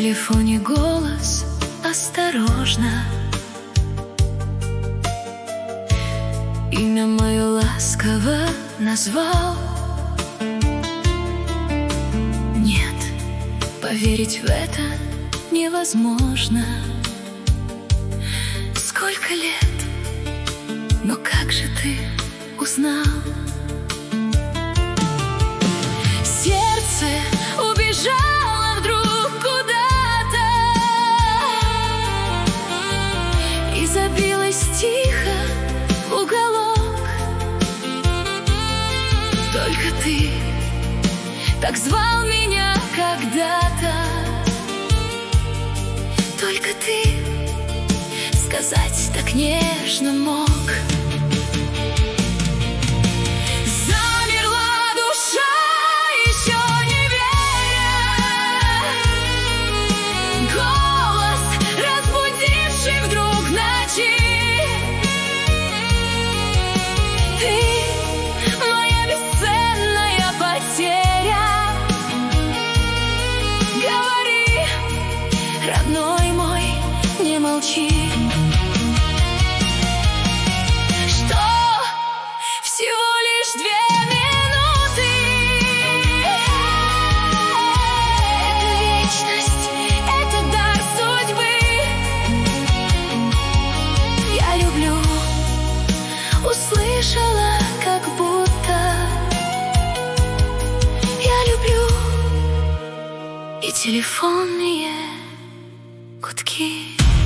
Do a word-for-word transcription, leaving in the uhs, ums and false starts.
телефоне голос осторожно, имя мое ласково назвал. Нет, поверить в это невозможно. Сколько лет, но как же ты узнал? Сердце убежало вдруг куда-то и забилось тихо в уголок. Только ты так звал меня когда-то, только ты сказать так нежно мог. Замерла душа, еще не веря, голос, разбудивший вдруг в ночи. Ты моя бесценная потеря. Говори, родной мой, не молчи. Всего лишь две минуты. Это вечность, это дар судьбы. Я люблю, услышала, как будто. Я люблю и телефонные гудки.